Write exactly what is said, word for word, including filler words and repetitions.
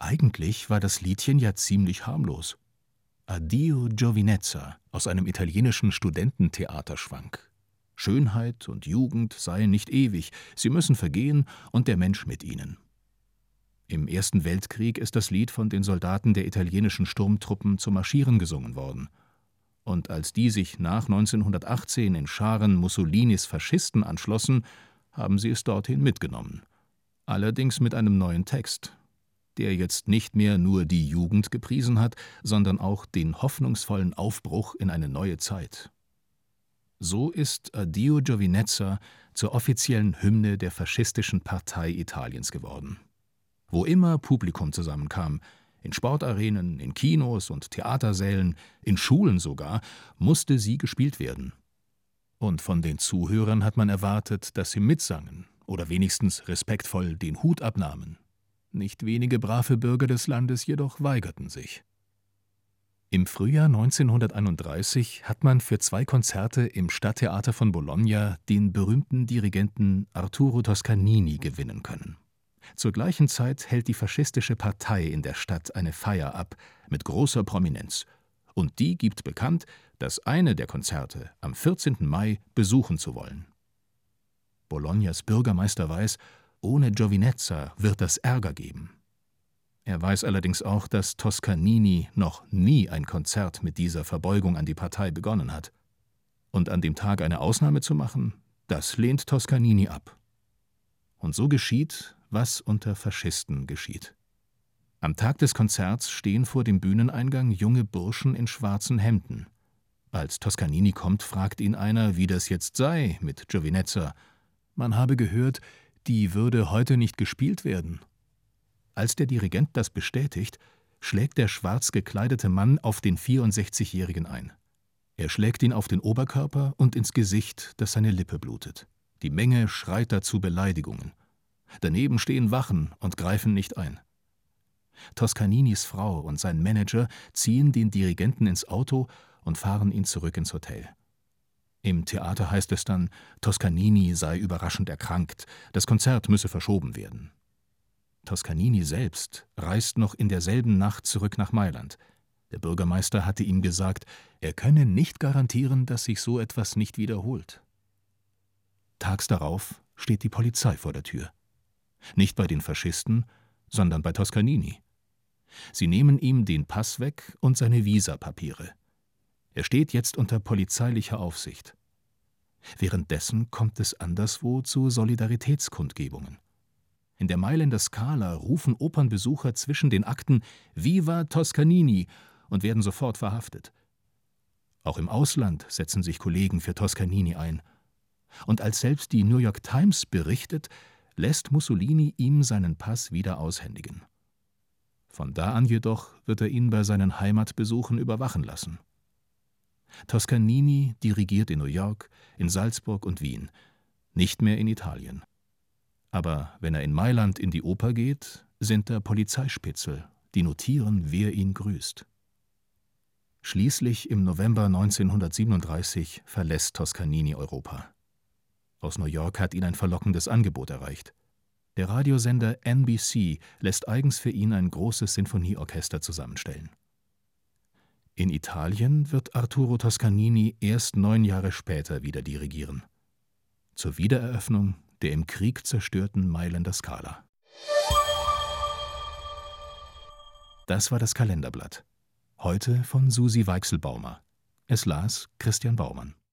Eigentlich war das Liedchen ja ziemlich harmlos. Addio Giovinezza aus einem italienischen Studententheaterschwank. Schönheit und Jugend seien nicht ewig, sie müssen vergehen und der Mensch mit ihnen. Im Ersten Weltkrieg ist das Lied von den Soldaten der italienischen Sturmtruppen zum Marschieren gesungen worden. Und als die sich nach neunzehnhundertachtzehn in Scharen Mussolinis Faschisten anschlossen, haben sie es dorthin mitgenommen. Allerdings mit einem neuen Text, der jetzt nicht mehr nur die Jugend gepriesen hat, sondern auch den hoffnungsvollen Aufbruch in eine neue Zeit. So ist Addio Giovinezza zur offiziellen Hymne der faschistischen Partei Italiens geworden. Wo immer Publikum zusammenkam, in Sportarenen, in Kinos und Theatersälen, in Schulen sogar, musste sie gespielt werden. Und von den Zuhörern hat man erwartet, dass sie mitsangen oder wenigstens respektvoll den Hut abnahmen. Nicht wenige brave Bürger des Landes jedoch weigerten sich. Im Frühjahr neunzehnhunderteinunddreißig hat man für zwei Konzerte im Stadttheater von Bologna den berühmten Dirigenten Arturo Toscanini gewinnen können. Zur gleichen Zeit hält die faschistische Partei in der Stadt eine Feier ab, mit großer Prominenz. Und die gibt bekannt, das eine der Konzerte am vierzehnten Mai besuchen zu wollen. Bolognas Bürgermeister weiß, ohne Giovinezza wird das Ärger geben. Er weiß allerdings auch, dass Toscanini noch nie ein Konzert mit dieser Verbeugung an die Partei begonnen hat. Und an dem Tag eine Ausnahme zu machen, das lehnt Toscanini ab. Und so geschieht, was unter Faschisten geschieht. Am Tag des Konzerts stehen vor dem Bühneneingang junge Burschen in schwarzen Hemden. Als Toscanini kommt, fragt ihn einer, wie das jetzt sei mit Giovinezza. Man habe gehört, die würde heute nicht gespielt werden. Als der Dirigent das bestätigt, schlägt der schwarz gekleidete Mann auf den vierundsechzigjährigen ein. Er schlägt ihn auf den Oberkörper und ins Gesicht, dass seine Lippe blutet. Die Menge schreit dazu Beleidigungen. Daneben stehen Wachen und greifen nicht ein. Toscaninis Frau und sein Manager ziehen den Dirigenten ins Auto und fahren ihn zurück ins Hotel. Im Theater heißt es dann, Toscanini sei überraschend erkrankt, das Konzert müsse verschoben werden. Toscanini selbst reist noch in derselben Nacht zurück nach Mailand. Der Bürgermeister hatte ihm gesagt, er könne nicht garantieren, dass sich so etwas nicht wiederholt. Tags darauf steht die Polizei vor der Tür. Nicht bei den Faschisten, sondern bei Toscanini. Sie nehmen ihm den Pass weg und seine Visapapiere. Er steht jetzt unter polizeilicher Aufsicht. Währenddessen kommt es anderswo zu Solidaritätskundgebungen. In der Mailänder Scala rufen Opernbesucher zwischen den Akten »Viva Toscanini« und werden sofort verhaftet. Auch im Ausland setzen sich Kollegen für Toscanini ein. Und als selbst die New York Times berichtet, lässt Mussolini ihm seinen Pass wieder aushändigen. Von da an jedoch wird er ihn bei seinen Heimatbesuchen überwachen lassen. Toscanini dirigiert in New York, in Salzburg und Wien, nicht mehr in Italien. Aber wenn er in Mailand in die Oper geht, sind da Polizeispitzel, die notieren, wer ihn grüßt. Schließlich im November neunzehnhundertsiebenunddreißig verlässt Toscanini Europa. Aus New York hat ihn ein verlockendes Angebot erreicht. Der Radiosender N B C lässt eigens für ihn ein großes Sinfonieorchester zusammenstellen. In Italien wird Arturo Toscanini erst neun Jahre später wieder dirigieren. Zur Wiedereröffnung der im Krieg zerstörten Mailänder Scala. Das war das Kalenderblatt. Heute von Susi Weichselbaumer. Es las Christian Baumann.